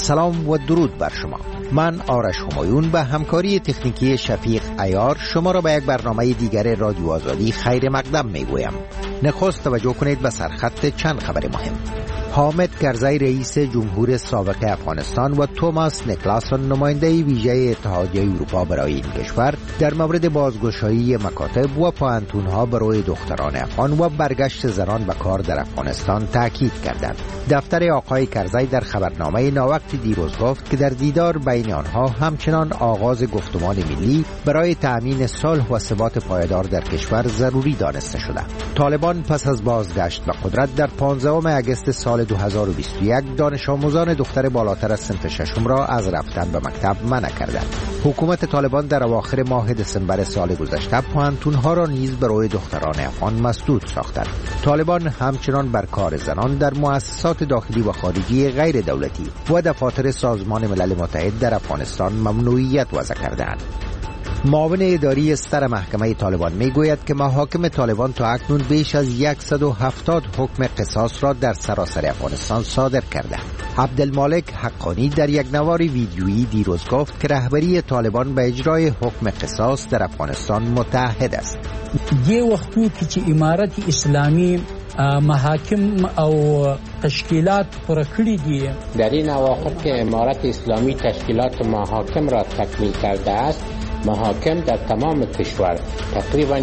سلام و درود بر شما. من آرش همایون به همکاری تکنیکی شفیق عیار شما را به یک برنامه دیگر رادیو آزادی خیر مقدم میگویم. نخست توجه کنید به سرخط چند خبر مهم. حامد کرزی رئیس جمهور سابق افغانستان و توماس نیکلاسون نماینده ویژه اتحادیه اروپا برای این کشور در مورد بازگشایی مکاتب و پوهنتون‌ها برای دختران افغان و برگشت زنان به کار در افغانستان تاکید کردند. دفتر آقای کرزی در خبرنامه ناوقت دیروز گفت که در دیدار بین آنها همچنان آغاز گفتمان ملی برای تأمین صلح و ثبات پایدار در کشور ضروری دانسته شده. طالبان پس از بازگشت به قدرت در 15 اگست سال 2021 دانش آموزان دختر بالاتر از صنف ششم را از رفتن به مکتب منع کردند. حکومت طالبان در اواخر ماه دسامبر سال گذشته پوهنتون‌ها را نیز برای دختران افغان مسدود ساختند. طالبان همچنان بر کار زنان در مؤسسات داخلی و خارجی غیر دولتی و دفاتر سازمان ملل متحد در افغانستان ممنوعیت وضع کردند. معاون اداری ستر محکمه طالبان میگوید که محاکم طالبان تا اکنون بیش از 170 حکم قصاص را در سراسر افغانستان صادر کرده. عبدالمالک حقانی در یک نوار ویدیویی دیروز گفت که رهبری طالبان به اجرای حکم قصاص در افغانستان متحد است. یه وختو که امارت اسلامی محاکم او تشکیلات پر کړی دي، در این اواخر که امارت اسلامی تشکیلات محاکم را تکمیل کرده است، محاکم در تمام کشور تقریبا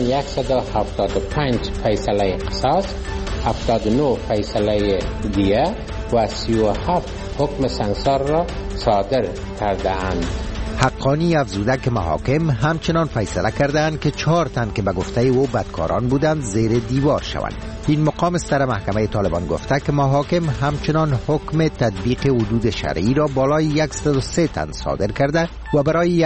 175 فیصله قصاص، 79 فیصله دیه و 37 حکم سنگسار را صادر کرده اند. حقانی افزوده که محاکم همچنان فیصله کردند که 4 تن که به گفته او بدکاران بودند زیر دیوار شوند. این مقام ستر محکمه طالبان گفته که محاکم همچنان حکم تطبیق حدود شرعی را بالای 103 تن صادر کرده و برای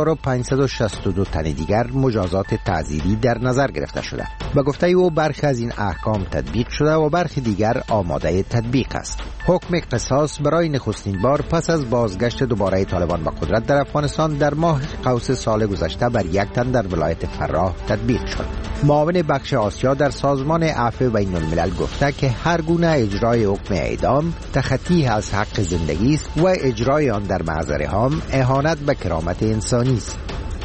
1562 تن دیگر مجازات تعزیری در نظر گرفته شده. به گفته او برخی از این احکام تطبیق شده و برخی دیگر آماده تطبیق است. حکم قصاص برای نخستین بار پس از بازگشت دوباره طالبان به قدرت در افغانستان در ماه قوس سال گذشته بر 1 تن در ولایت فراه تطبیق شد. معاون بخش آسیا در سازمان عفو بین الملل گفته که هر گونه اجرای حکم اعدام تخطی از حق زندگی است و اجرای آن در محضر عام اهانت به کرامت انسانی است.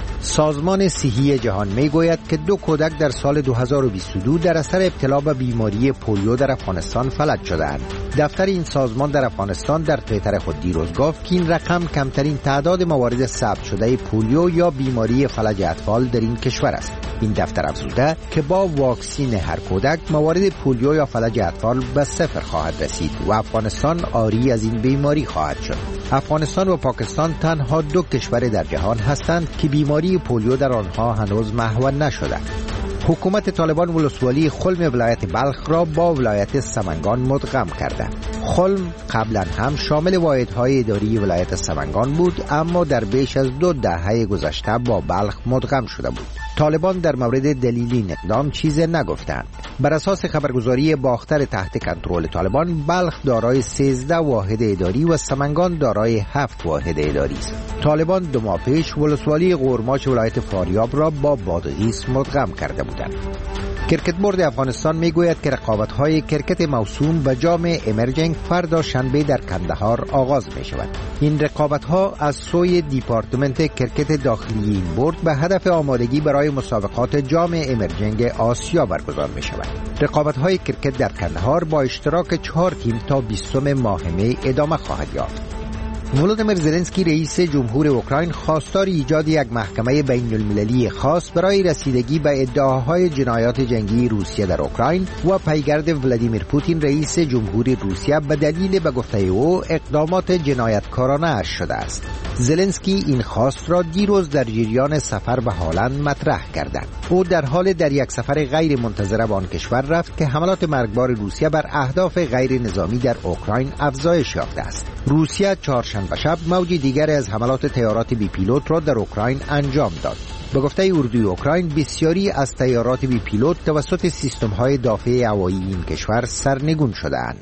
سازمان صحی جهان میگوید که 2 کودک در سال 2022 در اثر ابتلا به بیماری پولیو در افغانستان فلج شدند. دفتر این سازمان در افغانستان در توییتر خود دیروز گفت که این رقم کمترین تعداد موارد ثبت شده پولیو یا بیماری فلج اطفال در این کشور است. این دفتر افزوده که با واکسین هر کودک موارد پولیو یا فلج اطفال به 0 خواهد رسید و افغانستان عاری از این بیماری خواهد شد. افغانستان و پاکستان تنها 2 کشور در جهان هستند که بیماری پولیو در آنها هنوز محو نشده. حکومت طالبان ولسوالی خلم ولایت بلخ را با ولایت سمنگان مدغم کرده. خلم قبلا هم شامل واحدهای اداری ولایت سمنگان بود، اما در بیش از 2 دهه گذشته با بلخ مدغم شده بود. طالبان در مورد دلیل این اقدام چیزی نگفتند. بر اساس خبرگزاری باختر تحت کنترل طالبان، بلخ دارای 13 واحد اداری و سمنگان دارای 7 واحد اداری است. طالبان 2 ماه پیش ولسوالی قورماچ ولایت فاریاب را با بادغیس مدغم کرده بودند. کرکت بورد افغانستان میگوید که رقابت‌های کرکت موسوم به جام امرجنگ فردا شنبه در کندهار آغاز می شود. این رقابت‌ها از سوی دیپارتمنت کرکت داخلی این بورد به هدف آمادگی برای مسابقات جام امرجنگ آسیا برگزار می شود. رقابت‌های کرکت در کندهار با اشتراک 4 تیم تا 20 ماه می ادامه خواهد یافت. ولودیمیر زلنسکی رئیس جمهور اوکراین خواستار ایجاد یک محکمه بین المللی خاص برای رسیدگی به ادعاهای جنایات جنگی روسیه در اوکراین و پیگرد ولادیمیر پوتین رئیس جمهور روسیه به دلیل به گفته او اقدامات جنایتکارانه اش شده است. زلنسکی این خواست را دیروز در جریان سفر به هالند مطرح کردند. او در حال در یک سفر غیر منتظره به آن کشور رفت که حملات مرگبار روسیه بر اهداف غیر نظامی در اوکراین افزایش یافته است. روسیه چهارشنبه شب موج دیگر از حملات طیارات بی پیلوت را در اوکراین انجام داد. به گفته اردوی اوکراین، بسیاری از طیارات بی پیلوت توسط سیستم‌های دافع هوایی این کشور سرنگون شده‌اند.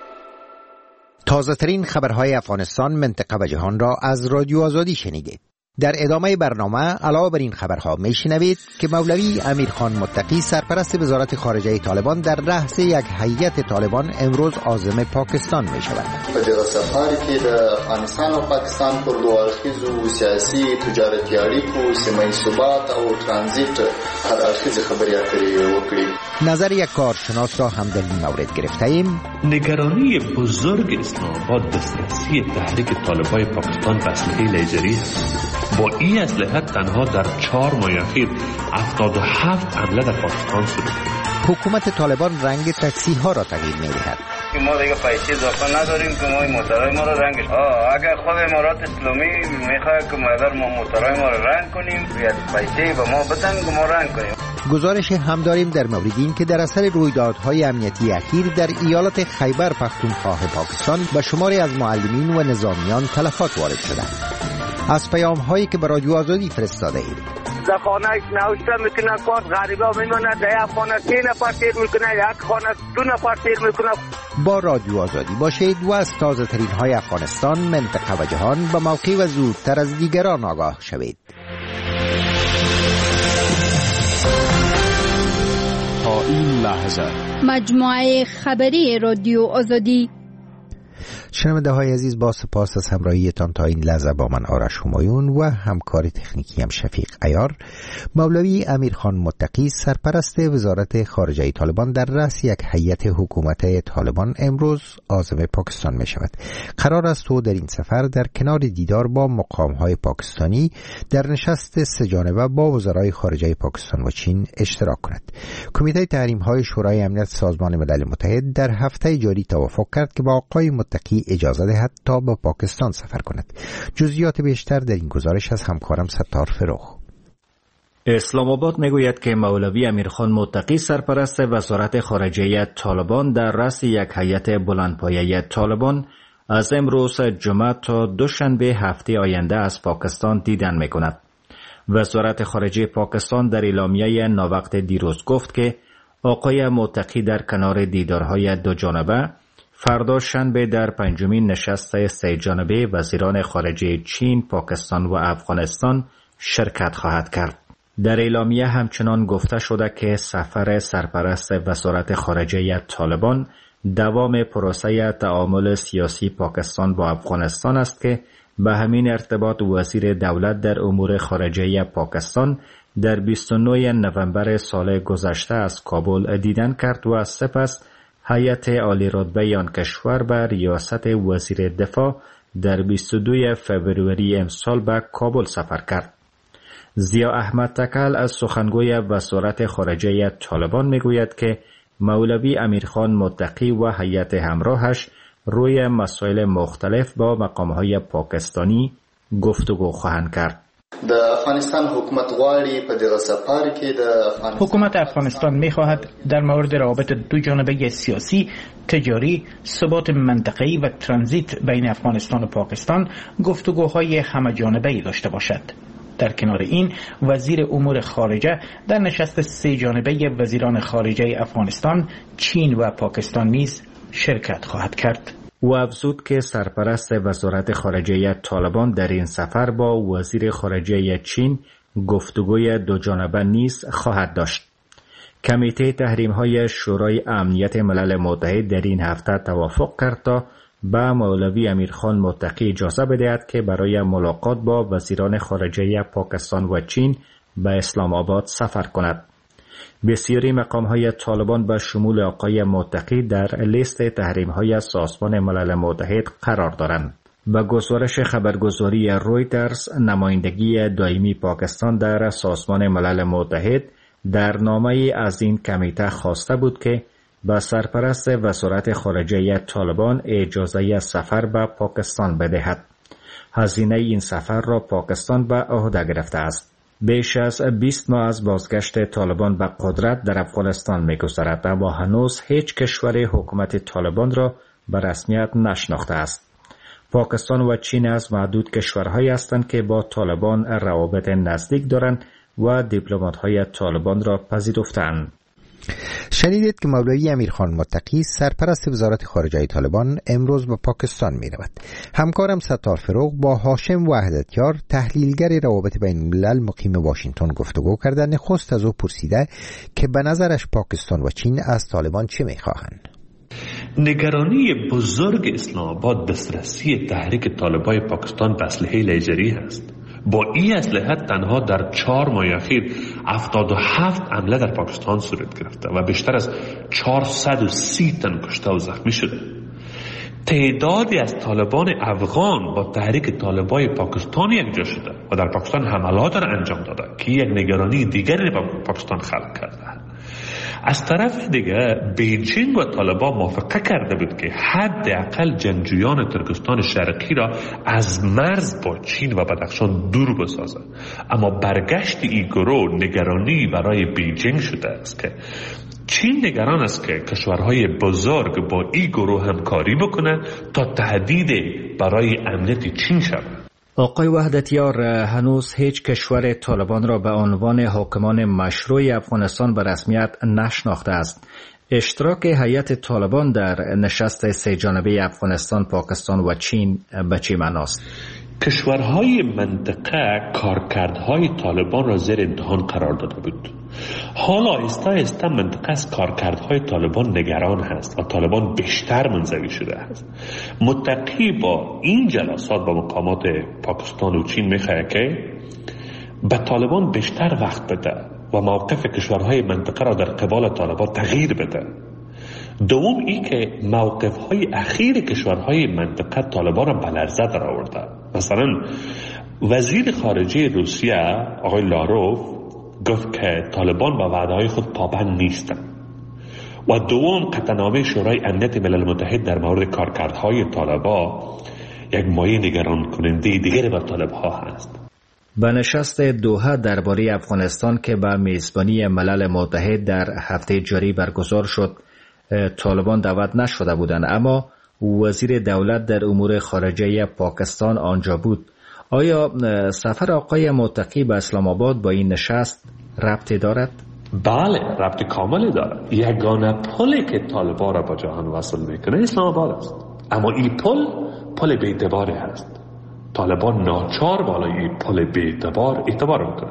تازه‌ترین خبرهای افغانستان، منطقه و جهان را از رادیو آزادی شنیدید. در ادامه برنامه علاوه بر این خبرها میشنوید که مولوی امیرخان متقی سرپرست وزارت خارجه طالبان در رأس یک هیئت طالبان امروز عازم پاکستان می شود. په دغه سفر کې د افغانستان او پاکستان پر دوه اړخیزو سیاسي تجارتي اړیکو سیمه ثبات او ترانزیت هر اړخیزه خبرې اترې وکړي. نظر یک کارشناس را هم در این مورد گرفته ایم. نگرانی بزرگ اسلام آباد دسترسی تحریک طالبان پاکستان به اسلحه لیزری با این اسلحه تنها در 4 ماه اخیر 77 حمله در پاکستان شده. حکومت طالبان رنگ تاکسی ها را تغییر می‌دهد. ما دیگه پیسه اضافه نداریم که ما موترهای ما را رنگش اگر خود امارات اسلامی میخواد که ما موترهای ما را رنگ کنیم یا پیسه به ما بدن که ما رنگ کنیم. گزارش هم داریم در مورد این که در اثر رویدادهای امنیتی اخیر در ایالت خیبر پختونخوا پاکستان به شماری از معلمین و نظامیان تلفات وارد شدند. از پیام هایی که به رادیو آزادی فرستاده اید. در خانه نوشته میکنه کار غریبا میمونه، در یک خانه 3 نفر تیر میکنه، یک خانه 2 نفر تیر میکنه. با رادیو آزادی باشید و از تازه ترین های افغانستان، منطقه و جهان به موقع و زودتر از دیگران آگاه شوید. تا این لحظه مجموعه خبری رادیو آزادی. شنونده های عزیز، با سپاس از همراهیتان تا این لحظه با من آرش همایون و همکار تکنیکی هم شفیق عیار. مولوی امیرخان متقی سرپرست وزارت خارجه طالبان در رأس یک هیئت حکومت طالبان امروز عازم پاکستان می شود. قرار است او در این سفر در کنار دیدار با مقام‌های پاکستانی در نشست 3 جانبه با وزرای خارجه پاکستان و چین اشتراک کند. کمیته تحریم‌های شورای امنیت سازمان ملل متحد در هفته جاری توافق کرد که با آقای متقی اجازه دهد تا به پاکستان سفر کند. جزئیات بیشتر در این گزارش از همکارم ستار فروخ. اسلام آباد میگوید که مولوی امیرخان متقی سرپرست وزارت خارجه طالبان در رأس یک هیئت بلندپایه طالبان از امروز جمعه تا دوشنبه هفته آینده از پاکستان دیدن میکند. وزارت خارجه پاکستان در اعلامیه ناوقت دیروز گفت که آقای متقی در کنار دیدارهای 2 جانبه فردا شنبه در 5مین نشست 3 جانبه وزیران خارجه چین، پاکستان و افغانستان شرکت خواهد کرد. در اعلامیه همچنان گفته شده که سفر سرپرست وزارت خارجه طالبان دوام پروسه تعامل سیاسی پاکستان با افغانستان است که به همین ارتباط وزیر دولت در امور خارجه پاکستان در 29 نوامبر سال گذشته از کابل دیدن کرد و سپس هیئت عالی رتبه آن کشور به ریاست وزیر دفاع در 22 فوریه امسال به کابل سفر کرد. ضیا احمد تکل از سخنگوی وزارت خارجه طالبان میگوید که مولوی امیرخان متقی و هیئت همراهش روی مسائل مختلف با مقام‌های پاکستانی گفتگو خواهند کرد. حکومت افغانستان می‌خواهد در مورد روابط 2 جانبه سیاسی، تجاری، ثبات منطقه‌ای و ترانزیت بین افغانستان و پاکستان گفتگوهای همه‌جانبه‌ای داشته باشد. در کنار این وزیر امور خارجه در نشست 3 جانبه وزیران خارجه افغانستان، چین و پاکستان نیز شرکت خواهد کرد. او افزود که سرپرست وزارت خارجه طالبان در این سفر با وزیر خارجه چین گفتگوی 2 جانبه نیز خواهد داشت. کمیته تحریم‌های شورای امنیت ملل متحد در این هفته توافق کرد تا به مولوی امیرخان متقی اجازه بدهد که برای ملاقات با وزیران خارجه پاکستان و چین به اسلام آباد سفر کند. بسیاری مقام‌های طالبان به شمول آقای متقی در لیست تحریم‌های سازمان ملل متحد قرار دارند. به گزارش خبرگزاری رویترز، نمایندگی دائمی پاکستان در سازمان ملل متحد در نامه‌ای از این کمیته خواسته بود که به سرپرست وزارت خارجه طالبان اجازه سفر به پاکستان بدهد. هزینه این سفر را پاکستان به عهده گرفته است. بیش از 20 ماه از بازگشت طالبان به قدرت در افغانستان می‌گذرد و هنوز هیچ کشور حکومت طالبان را به رسمیت نشناخته است. پاکستان و چین از معدود کشورهایی هستند که با طالبان روابط نزدیک دارند و دیپلمات‌های طالبان را پذیرفته‌اند. شنیدید که مولوی امیرخان متقی سرپرست وزارت خارجه طالبان امروز به پاکستان می رود. همکارم ستار فروغ با هاشم وحدتیار تحلیلگر روابط بین الملل مقیم واشنگتن گفتگو کرده. نخست از او پرسیده که به نظرش پاکستان و چین از طالبان چه می خواهند. نگرانی بزرگ اسلام آباد دسترسی تحریک طالبای پاکستان به اسلحه لیزری است. با این اسلحه تنها در 4 ماه اخیر 77 حمله در پاکستان صورت گرفته و بیشتر از 430 تن کشته و زخمی شده. تعدادی از طالبان افغان با تحریک طالبای پاکستان یکجا شده و در پاکستان حملات را انجام داده که یک نگرانی دیگری با پاکستان خلق کرده. از طرف دیگه بیجینگ و طالبان موافقه کرده بود که حداقل جنگجویان ترکستان شرقی را از مرز با چین و بدخشان دور بسازه. اما برگشت این گروه نگرانی برای بیجینگ شده است که چین نگران است که کشورهای بزرگ با این گروه همکاری بکنه تا تهدید برای امنیت چین شود. آقای وحدتیار، هنوز هیچ کشور طالبان را به عنوان حاکمان مشروع افغانستان به رسمیت نشناخته است. اشتراک هیئت طالبان در نشست 3 جانبه افغانستان، پاکستان و چین به چه معناست؟ کشورهای منطقه کارکردهای طالبان را زیر امتحان قرار داده بود. حالا آهسته آهسته منطقه از کارکردهای طالبان نگران هست و طالبان بیشتر منزوی شده است. متقی با این جلسات با مقامات پاکستان و چین میخواهد که به طالبان بیشتر وقت بده و موقف کشورهای منطقه را در قبال طالبان تغییر بده. دوم این که موقفهای اخیر کشورهای منطقه طالبان را به لرزه در آورده. مثلا وزیر خارجه روسیه آقای لاروف گفت که طالبان با وعده‌های خود پابند نیستند. و دوم قطعنامه شورای امنیت ملل متحد در مورد کارکردهای طالبان یک مایه نگران کننده دیگری بر طالب‌ها هست. به نشست دوحه درباره افغانستان که به میزبانی ملل متحد در هفته جاری برگزار شد، طالبان دعوت نشده بودند، اما وزیر دولت در امور خارجه پاکستان آنجا بود. آیا سفر آقای متقی به اسلام آباد با این نشست ربطی دارد؟ بله، ربط کاملی دارد. یگانه پلی که طالبان را با جهان وصل میکنه اسلام آباد است، اما این پل بی‌اعتباری است. طالبان ناچار بالای این پل بی‌اعتبار اعتبار میکنه.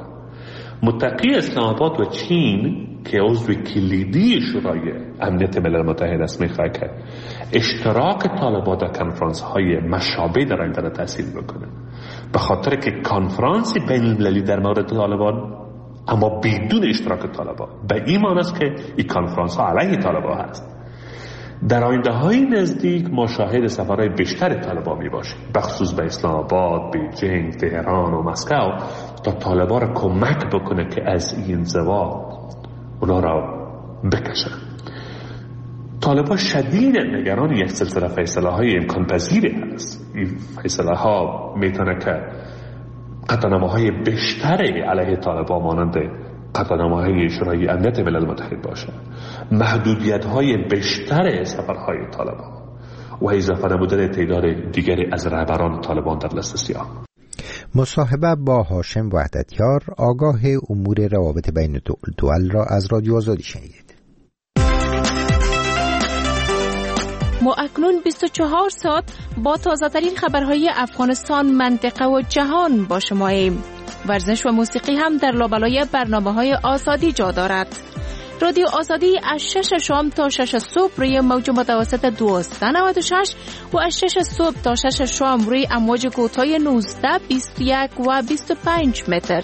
متقی اسلام آباد و چین که عضو کلیدی شورای امنیت ملل متحد است میخواد که اشتراک طالبان در کنفرانس های مشابه در آینده تاثیر بکنه، به خاطر که کنفرانس بین المللی در مورد طالبان اما بدون اشتراک طالبان به این معنی است که این کنفرانس ها علیه طالبان هست. در آینده های نزدیک ما شاهد سفرهای بیشتر طالبان می باشیم، بخصوص به اسلام آباد، بیجینگ، تهران و مسکو، تا طالبان را کمک بکنه که از این انزوا اونا را بکشن. طالبان شدید نگران یک سلسله فیصله های امکان پذیری هست. این فیصله ها میتونه که قطعنامه های بیشتری علیه طالبان مانند قطعنامه های شورای امنیت ملل متحد باشه، محدودیت های بیشتر سفرهای طالبان و اضافه نمودن تعداد دیگری از رهبران طالبان در لیست سیاه. مصاحبه با هاشم وحدتیار، آگاه امور روابط بین الدول را از رادیو آزادی شنیدید. ما اکنون 24 ساعت با تازه‌ترین خبرهای افغانستان، منطقه و جهان با شماییم. ورزش و موسیقی هم در لابلای برنامه‌های آزادی جا دارد. رادیو آزادی از 6 شام تا 6 صبح روی موج متوسط 1296 و از 6 صبح تا 6 شام روی امواج کوتاه 19، 21 و 25 متر.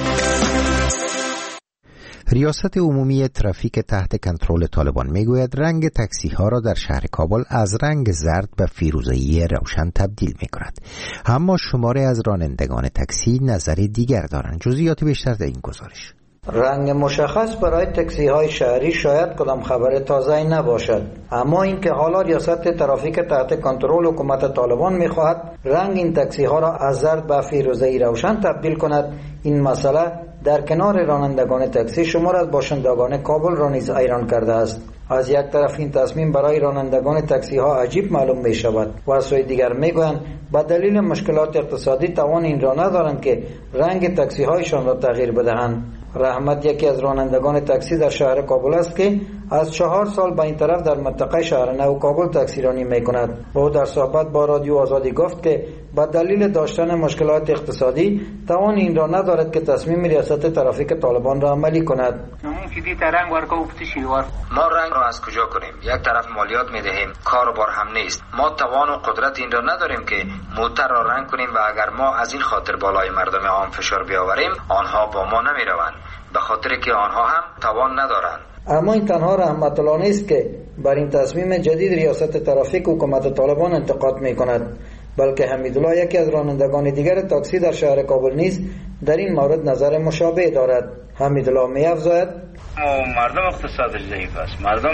ریاست عمومی ترافیک تحت کنترل طالبان میگوید رنگ تاکسی ها را در شهر کابل از رنگ زرد به فیروزه‌ای روشن تبدیل میکند. اما شماری از رانندگان تاکسی نظر دیگر دارند. جزئیات بیشتر در این گزارش. رنگ مشخص برای تاکسی های شهری شاید کدام خبر تازه‌ای نباشد، اما اینکه حالا ریاست ترافیک تحت کنترل حکومت طالبان میخواهد رنگ این تاکسی ها را از زرد به فیروزه‌ای روشن تبدیل کند، این مسئله در کنار رانندگان تاکسی شمار از باشندگان کابل را نیز حیران کرده است. از یک طرف این تصمیم برای رانندگان تاکسی ها عجیب معلوم می شود و از سوی دیگر می گویند به دلیل مشکلات اقتصادی توان این را ندارند که رنگ تاکسی هایشان را تغییر بدهند. رحمت یکی از رانندگان تاکسی در شهر کابل است که از 4 سال به این طرف در منطقه شهر نو کابل تاکسیرانی میکند. او در صحبت با رادیو آزادی گفت که به دلیل داشتن مشکلات اقتصادی توان این را ندارد که تصمیم ریاست ترافیک طالبان را عملی کند. ما رنگ را از کجا کنیم؟ یک طرف مالیات میدهیم، کار و بار هم نیست. ما توان و قدرت این را نداریم که موتر را رنگ کنیم و اگر ما از این خاطر بالای مردم عام فشار بیاوریم آنها با ما نمیروند، به خاطر که آنها هم توان ندارند. اما این تنها رحمت الله نیست که بر این تصمیم جدید ریاست ترافیک حکومت طالبان انتقاد میکند، بلکه حمیدالله یکی از رانندگان دیگر تاکسی در شهر کابل نیز در این مورد نظر مشابه دارد. حمیدالله می‌افزاید مردم اقتصادش ضعیف است. مردم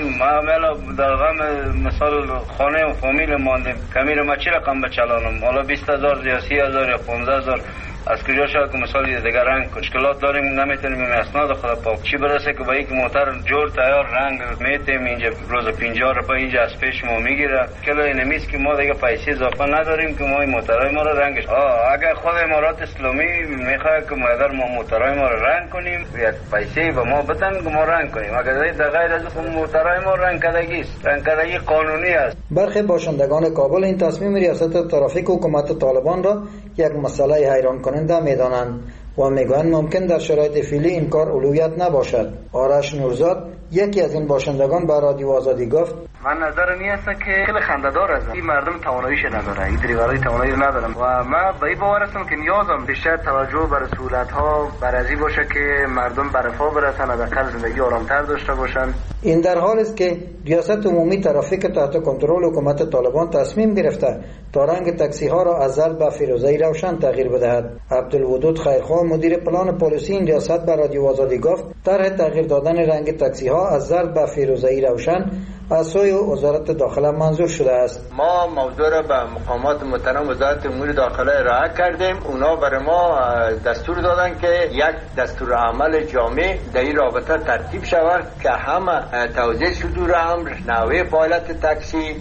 ما در غم مثال خانه و فامیل ماندیم، کمی رو ما چی رقم بچلانم؟ حالا 20,000 یا 30,000 یا 15,000 از کجا شد که مثال دیگر رنگ مشکلات داریم، نمیتونیم اسناد خدا پاک چی برسه که با یک موتر جور تیار رنگ میتیم اینجا روز 50 روپیه اینجا از پیش ما میگیره. کلا اینمیست که ما دیگه پیسې اضافه نداریم که ما این موترهای ما رو رنگش اگر خود امارات اسلامی میخواد که ما اگر ما موترهای ما رو رنگ کنیم یک پیسې به ما بدن که ما رنگ کنیم، اگر در غیر از اون موترهای ما رنگ کردگی است، رنگ کردگی قانونی است. برخی باشندگان کابل این تصمیم ریاست ترافیک حکومت طالبان را یک مسئله حیران کننده میدانند و میگویند ممکن در شرایط فعلی این کار اولویت نباشد. آرش نورزاد یکی از این باشندگان به رادیو آزادی گفت من نظر می است که خیلی خنده‌دار است. این مردم تواناییش نداره، این دریورای توانایی ندارن و من به این باور هستم که نیازم بیشتر توجه بر سهولت‌ها بر ازی باشه که مردم به رفاه برسن، حداقل زندگی آرام‌تر داشته باشن. این در حالی است که ریاست عمومی ترافیک تحت کنترل حکومت طالبان تصمیم گرفته تا رنگ تاکسی ها را از زرد به فیروزه‌ای روشن تغییر بدهد. عبدالودود خیرخواه مدیر پلان پلیسی این ریاست به رادیو آزادی گفت طرح تغییر دادن رنگ تاکسی ها از زرد به فیروزه‌ای روشن از سوی وزارت داخله منظور شده است. ما موضوع را به مقامات محترم وزارت امور داخله ارائه کردیم. اونا برای ما دستور دادن که یک دستور عمل جامع در این رابطه ترتیب شود که همه توضیح صدور امر، نحوه فعالیت تاکسی،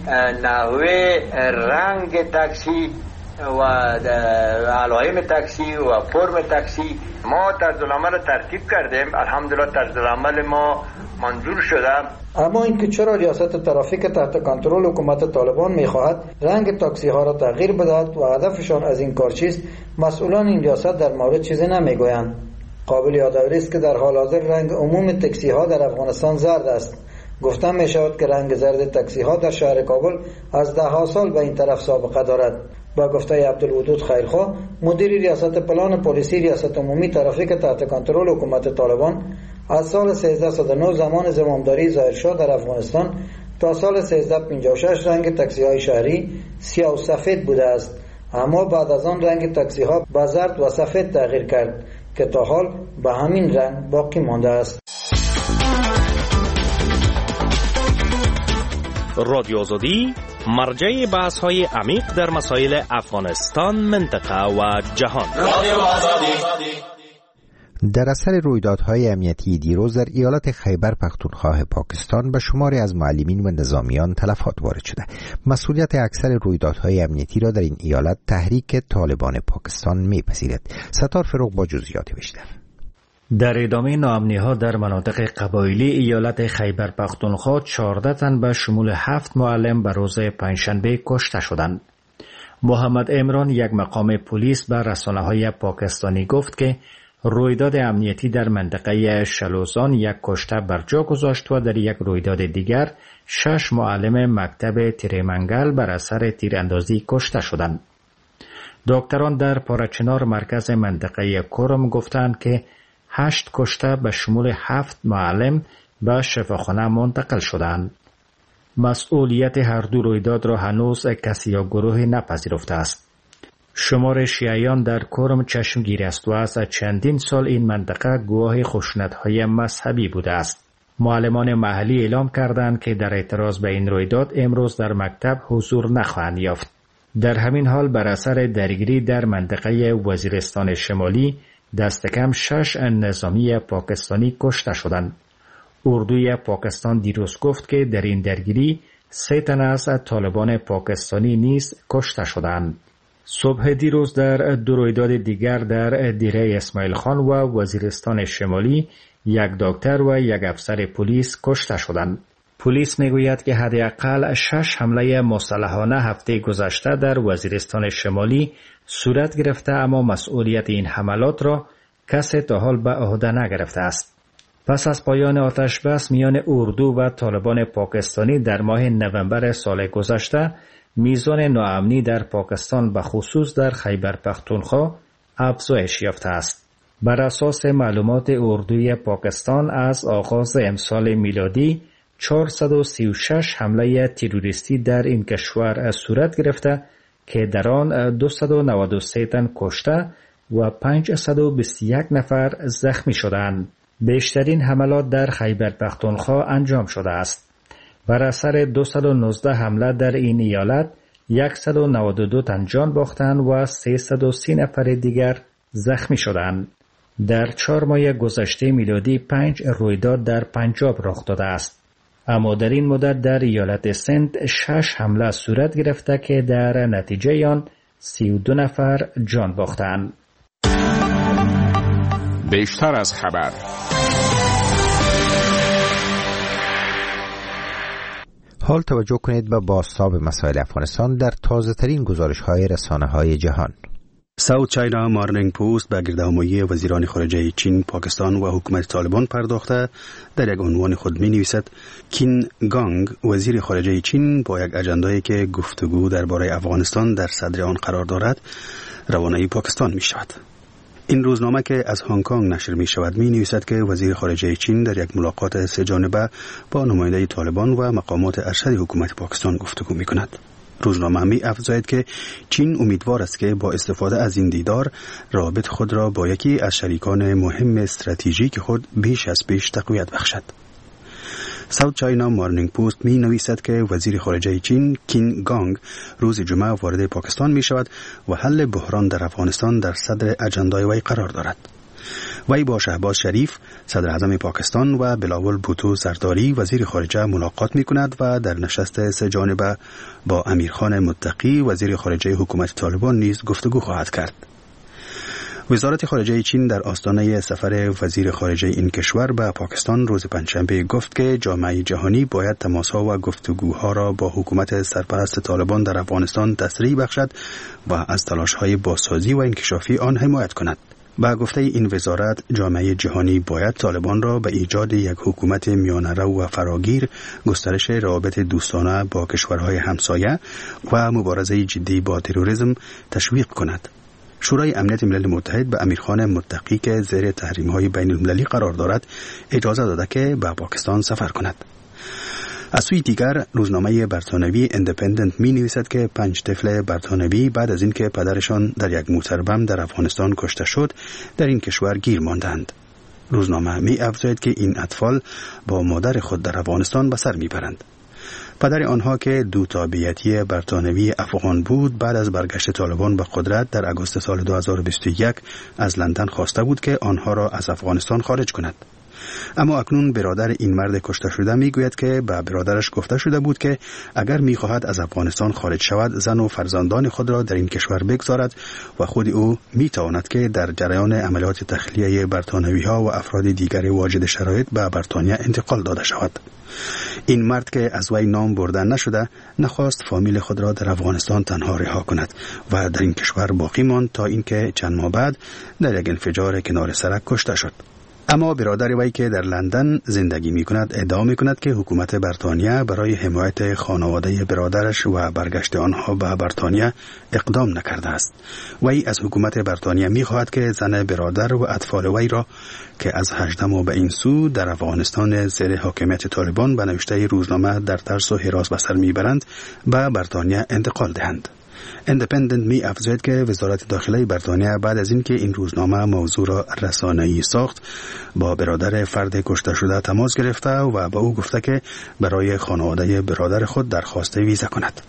نحوه رنگ تاکسی و علائم تاکسی و فرم تاکسی ما طرز العمل ترتیب کردیم. الحمدلله طرز العمل ما منظور شده. اما اینکه چرا ریاست ترافیک تحت کنترل حکومت طالبان میخواهد رنگ تاکسی ها را تغییر بدهد و هدفشان از این کار چیست، مسئولان این ریاست در مورد چیزی نمیگویند. قابل یادآوری است که در حال حاضر رنگ عموم تاکسی ها در افغانستان زرد است. گفتم می شود که رنگ زرد تاکسی ها در شهر کابل از 10 سال به این طرف سابقه دارد. با گفته عبدالودود خیرخواه مدیر ریاست پلان پلیسی ریاست عمومی ترافیک تحت کنترل حکومت طالبان، از سال 1309 زمان زمامداری ظاهر شاه در افغانستان تا سال 1356 رنگ تاکسی های شهری سیاه و سفید بوده است، اما بعد از آن رنگ تاکسی ها به زرد و سفید تغییر کرد که تا حال به همین رنگ باقی مانده است. رادیو آزادی مرجع بحث های عمیق در مسائل افغانستان، منطقه و جهان. رادیو آزادی. در اثر رویدادهای امنیتی دیروز در ایالت خیبر پختونخوا پاکستان به شماری از معلمین و نظامیان تلفات وارد شده. مسئولیت اکثر رویدادهای امنیتی را در این ایالت تحریک طالبان پاکستان میپذیرد. ستار فروغ با جزئیات بیشتر. در ادامه ناامنی‌ها در مناطق قبایلی ایالت خیبر پختونخوا 14 تن به شمول 7 معلم به روز پنجشنبه کشته شدند. محمد عمران، یک مقام پلیس، به رسانه‌های پاکستانی گفت که رویداد امنیتی در منطقه شلوزان یک کشته بر جا گذاشت و در یک رویداد دیگر 6 معلم مکتب تیرمنگل بر اثر تیراندازی کشته شدند. دکتران در پارچنار مرکز منطقه کرم گفتند که 8 کشته به شمول 7 معلم به شفاخانه منتقل شدند. مسئولیت هر دو رویداد را هنوز کسی یا گروهی نپذیرفته است. شمار شیعیان در کرم چشمگیر است و از چندین سال این منطقه گواه خشونت‌های مذهبی بوده است. معلمان محلی اعلام کردند که در اعتراض به این رویداد امروز در مکتب حضور نخواهند یافت. در همین حال بر اثر درگیری در منطقه وزیرستان شمالی دست کم 6 نظامی پاکستانی کشته شدند. اردوی پاکستان دیروز گفت که در این درگیری 3 تن از طالبان پاکستانی نیز کشته شدند. صبح دیروز در دو رویداد دیگر در دیره اسماعیل خان و وزیرستان شمالی یک دکتر و یک افسر پلیس کشته شدند. پلیس میگوید که حداقل 6 حمله مسلحانه هفته گذشته در وزیرستان شمالی صورت گرفته، اما مسئولیت این حملات را کسی تا حال به عهده نگرفته است. پس از پایان آتش بس میان اردو و طالبان پاکستانی در ماه نوامبر سال گذشته، میزان ناامنی در پاکستان به خصوص در خیبر پختونخوا افزایش یافته است. بر اساس معلومات اردوی پاکستان از آغاز امسال میلادی 436 حمله تروریستی در این کشور صورت گرفته که در آن 293 تن کشته و 521 نفر زخمی شدند. بیشترین حملات در خیبر پختونخوا انجام شده است. بر اثر 219 حمله در این ایالت 192 تن جان باختند و 330 نفر دیگر زخمی شدند. در 4 ماه گذشته میلادی 5 رویداد در پنجاب رخ داده است. اما در این مدت در ایالت سند 6 حمله صورت گرفته که در نتیجه آن 32 نفر جان باختند. بیشتر از خبر. حال توجه کنید به بازتاب مسائل افغانستان در تازه ترین گزارش های رسانه های جهان. ساوت چاینا مارنینگ پوست به گردهمایی وزیران خارجه چین، پاکستان و حکومت طالبان پرداخته در یک عنوان خود می نویسد کین گانگ وزیر خارجه چین با یک اجندایی که گفتگو درباره افغانستان در صدر آن قرار دارد روانه پاکستان می شود. این روزنامه که از هنگ کنگ نشر می شود می نویسد که وزیر خارجه چین در یک ملاقات 3 جانبه با نماینده طالبان و مقامات ارشد حکومت پاکستان گفتگو می کند. روزنامه می افزاید که چین امیدوار است که با استفاده از این دیدار رابط خود را با یکی از شریکان مهم استراتژیک خود بیش از پیش تقویت بخشد. ساوت چاینا مارنینگ پوست می نویسد که وزیر خارجه چین کین گانگ روز جمعه وارد پاکستان می شود و حل بحران در افغانستان در صدر اجندای وی قرار دارد. وی با شهباز شریف صدر اعظم پاکستان و بلاول بوتو زرداری وزیر خارجه ملاقات می کند و در نشست 3 جانبه با امیرخان متقی وزیر خارجه حکومت طالبان نیز گفتگو خواهد کرد. وزارت خارجه چین در آستانه سفر وزیر خارجه این کشور به پاکستان روز پنجشنبه گفت که جامعه جهانی باید تماس‌ها و گفتگوها را با حکومت سرپرست طالبان در افغانستان تسریع بخشد و از تلاش‌های بازسازی و انکشافی آن حمایت کند. با گفته این وزارت، جامعه جهانی باید طالبان را به ایجاد یک حکومت میانه‌رو و فراگیر، گسترش روابط دوستانه با کشورهای همسایه و مبارزه جدی با تروریسم تشویق کند. شورای امنیت ملل متحد به امیرخان متقی که زیر تحریم‌های بین‌المللی قرار دارد اجازه داده که به پاکستان سفر کند. از سوی دیگر روزنامه بریتانیایی ایندیپندنت می نویسد که 5 طفل بریتانیایی بعد از اینکه پدرشان در یک موتر بم در افغانستان کشته شد در این کشور گیر ماندند. روزنامه می افزاید که این اطفال با مادر خود در افغانستان به سر می برند. پدر آنها که دو تابعیتی بریتانیایی افغان بود بعد از برگشت طالبان به قدرت در آگوست سال 2021 از لندن خواسته بود که آنها را از افغانستان خارج کند. اما اکنون برادر این مرد کشته شده میگوید که به برادرش گفته شده بود که اگر میخواهد از افغانستان خارج شود زن و فرزندان خود را در این کشور بگذارد و خود او میتواند که در جریان عملیات تخلیه بریتانیایی‌ها و افراد دیگر واجد شرایط به بریتانیا انتقال داده شود. این مرد که از وی نام برده نشده نخواست فامیل خود را در افغانستان تنها رها کند و در این کشور باقی ماند تا اینکه چند ماه بعد در یک انفجار کنار سرک کشته شد. اما برادر وی که در لندن زندگی می کند ادعا می کند که حکومت بریتانیا برای حمایت خانواده برادرش و برگشت آنها به بریتانیا اقدام نکرده است. وی از حکومت بریتانیا می خواهد که زن برادر و اطفال وی را که از 18 ماه به این سو در افغانستان زیر حاکمیت طالبان به نوشته روزنامه در ترس و هراس به سر می برند به بریتانیا انتقال دهند. ایندیپندنت می افزاید که وزارت داخله بریتانیا بعد از اینکه این روزنامه موضوع را رسانه‌ای ساخت با برادر فرد کشته شده تماس گرفته و به او گفته که برای خانواده برادر خود درخواست ویزا کند.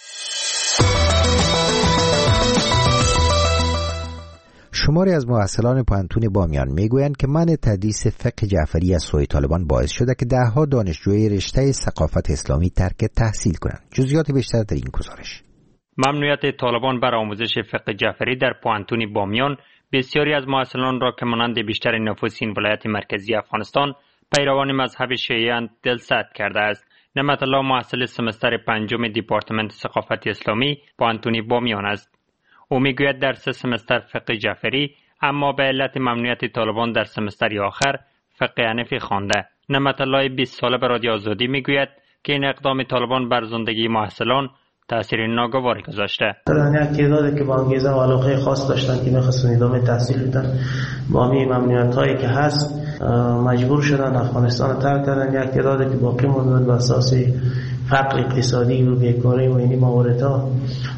شماری از محصلان پانتون بامیان میگویند که منع تدریس فقه جعفری از سوی طالبان باعث شده که دهها دانشجوی رشته ثقافت اسلامی ترک تحصیل کنند. جزئیات بیشتر در این گزارش. ممنوعیت طالبان بر آموزش فقه جعفری در پوهنتون بامیان بسیاری از محصلان را که مانند بیشتر نفوس این ولایت مرکزی افغانستان پیروان مذهب شیعی‌اند دلسرد کرده است. نعمت الله محصل سمستر پنجم دیپارتمنت ثقافت اسلامی پوهنتون بامیان است. او میگوید در 3 سمستر فقه جعفری، اما به علت ممنوعیت طالبان در سمستر آخر فقه حنفی خوانده. نعمت الله 20 ساله به رادیو آزادی میگوید که این اقدام طالبان بر زندگی محصلان تأثیر ناگواری گذاشته. یک تعدادی که با انگیزه و علاقه خاص داشتن که می‌خواستن ادامه تحصیل بدن، با همین ممنوعیت‌هایی که هست مجبور شدن افغانستان رو ترک کردن. یک تعدادی که باقی موندن به اساس فقر اقتصادی و بیکاری و این مواردها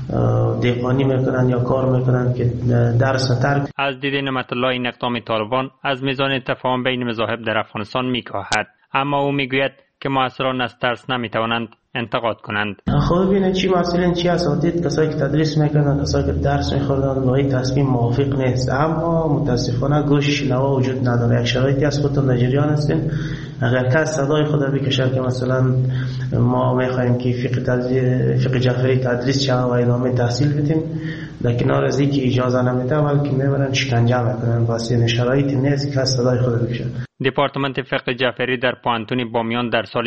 دهقانی میکنن یا کار میکنن که درس ترک. از دید نعمت الله این اقدام طالبان از میزان تفاهم بین مذاهب در افغانستان میکاهد، اما او میگوید که محصلان از ترس نمیتوانند انتقاد کنند. خب ببینید چی مسئولین چی اساتید، کسایی که تدریس میکنن، کسایی که درس میخوردن با این تصمیم موافق نیست، اما متاسفانه گوش شنوا وجود نداره. یک شرایطی از خودتون نجریان هستین، اگر کس صدای خود بکشه که مثلا ما میخوایم که فقه جعفری تدریس شود و ادامه تحصیل بدیم، در کنار از اینکه اجازه نمیده بلکه میبرن شکنجه میکنن. واسه این شرایطی نیست که کس صدای خود بکشه. دپارتمنت فقه جعفری در پوهنتون بامیان در سال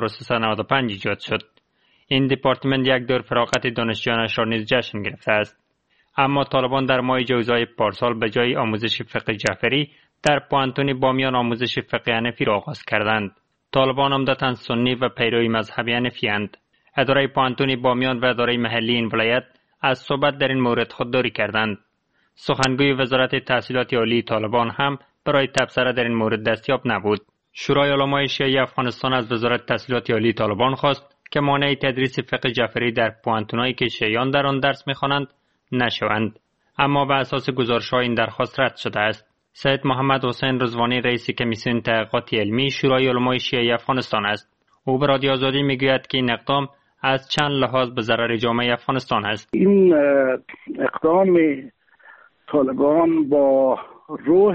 1395 ایجاد شد. این دپارتمنت یک دور فراغت دانشجویانش را نیز جشن گرفته است. اما طالبان در ماه جوزای پارسال به جای آموزش فقه جعفری در پوهنتون بامیان آموزش فقه حنفی را آغاز کردند. طالبان عمدتاً سنی و پیروی مذهب حنفی اند. اداره پوهنتون بامیان و اداره محلی این ولایت از صحبت در این مورد خودداری کردند. سخنگوی وزارت تحصیلات عالی طالبان هم برای تبصره در این مورد دستیاب نبود. شورای علمای شیعه افغانستان از وزارت تحصیلات عالی طالبان خواست که مانع تدریس فقه جعفری در پوهنتونایی که شیعیان در آن درس می‌خوانند نشوند، اما به اساس گزارش‌ها این درخواست رد شده است. سید محمد حسین رضوانی رئیس کمیسیون تحقیقات علمی شورای علمای شیعه افغانستان است. او به رادیو آزادی میگوید که این اقدام از چند لحاظ به ضرر جامعه افغانستان است. این اقدام طالبان با روح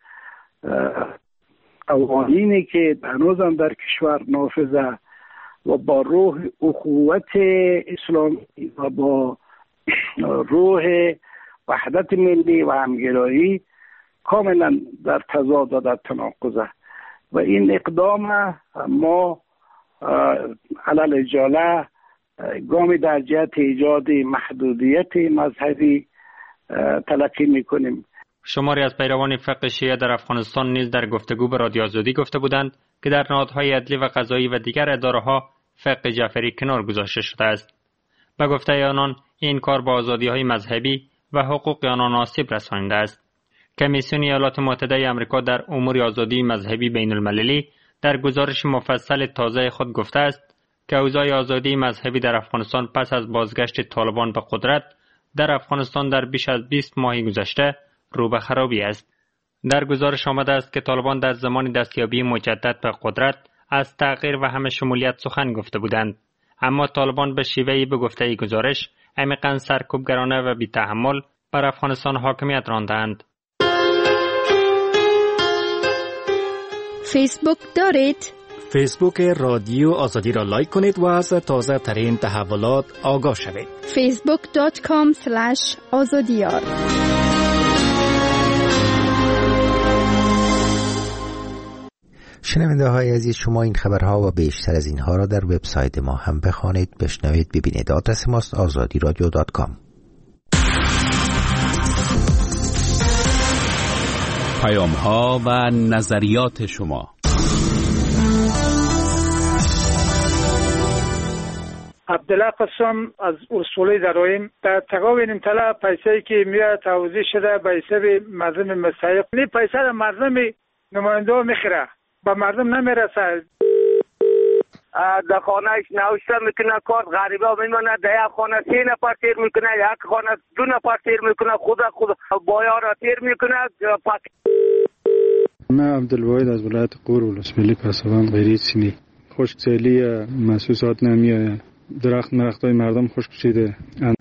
قوانینی که هنوزم در کشور نافذه و با روح اخوت اسلامی و با روح وحدت ملی و همگرایی کاملا در تضاد و در تناقضه و این اقدام ما علل اجاله گامی در جهت ایجاد محدودیت مذهبی تلقی میکنیم. شماری از پیروان فقه شیعه در افغانستان نیز در گفتگو به رادیو آزادی گفته بودند که در نهادهای عدلی و قضایی و دیگر اداره‌ها فقه جعفری کنار گذاشته شده است. به گفته آنان این کار با آزادی‌های مذهبی و حقوق آنان آسیب رسانیده است. کمیسیون ایالات متحده آمریکا در امور آزادی مذهبی بین المللی در گزارش مفصل تازه خود گفته است که اوضاع آزادی مذهبی در افغانستان پس از بازگشت طالبان به قدرت در افغانستان در بیش از 20 ماه گذشته رو به خرابی است. در گزارش آمده است که طالبان در زمان دستیابی مجدد به قدرت از تغییر و همه شمولیت سخن گفته بودند، اما طالبان به شیوهی به گفته گزارش عمیقاً سرکوبگرانه و بی‌تحمل بر افغانستان حاکمیت راندند. فیسبوک دارید؟ فیسبوک رادیو آزادی را لایک کنید و از تازه ترین تحولات آگاه شوید. facebook.com/azadiyar. شنونده های عزیز، شما این خبرها و بیشتر از اینها را در وبسایت ما هم بخوانید، بشنوید، ببینید. آدرس ماست azadiradio.com. پیام ها و نظریات شما. عبدالله قسم از اصولی درایم در تقابل طلا پیسه‌ای که میاد توزیع شده به حساب مردم مستحق، این پیسه را مردم نماینده میخره، به مردم نمیرسه. در خانهش نوشته میکنه کارت غریبه میمونه، در یک خانه 3 نفر تیر میکنه، یک خانه 2 نفر تیر میکنه، خود بایا را تیر میکنه. من عبدالواحد از ولایت قور ولسوالی پسوان غیری سیمی. خشکسالی محسوسات نمیاد، درختای مردم خشک شده.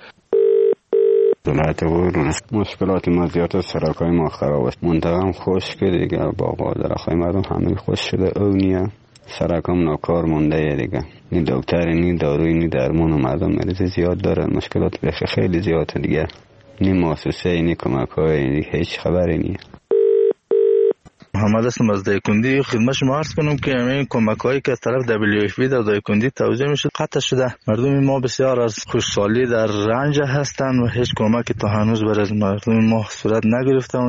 ولایت قور مشکلات ما زیاد است، سرکای ما خراب است، منطقه هم خشک دیگه، باغ و درختای مردم همه خشک شده، اونیه سرکم ناکار مونده دیگه. نی دکتر نی داروی نی درمان و مردم مریض زیاد دارن، مشکلات خیلی زیاده دیگه. نی مؤسسه نی کمک های هیچ خبری نی. محمد هستم از دایکندی. خدمت شما عرض کنم که همین کمک هایی که از طرف WFP در دایکندی توزیع میشه قطع شده. مردم ما بسیار از خوشحالی در رنج هستند و هیچ کمکی تا هنوز برای مردم ما صورت نگرفته.